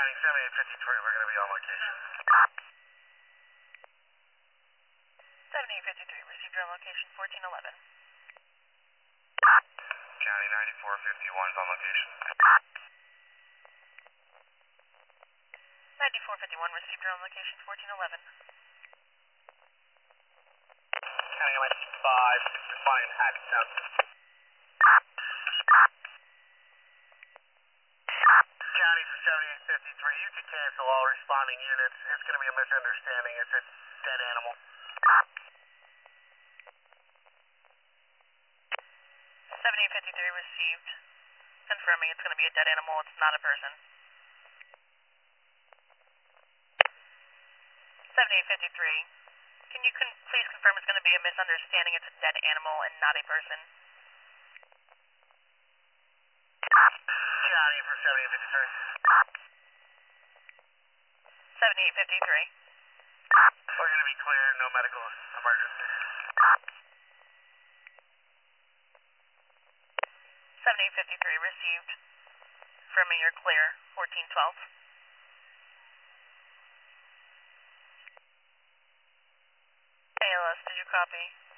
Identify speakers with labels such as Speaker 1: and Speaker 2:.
Speaker 1: County 7853, we're going to be on location.
Speaker 2: 7853, received your location 1411.
Speaker 1: County 9451 is on location.
Speaker 2: 9451, received your location 1411.
Speaker 1: County MI5, responding to Hackettstown. County for 7853, you can cancel all responding units. It's going to be a misunderstanding. It's a dead animal.
Speaker 2: 7853 received. Confirming it's going to be a dead animal, it's not a person. 7853, can you please confirm it's going to be a misunderstanding, it's a dead animal and not a person?
Speaker 1: County for 7853.
Speaker 2: 7853.
Speaker 1: We're going to be clear, no medical emergency.
Speaker 2: 7853 received. Confirming you're clear, 1412. ALS, did you copy?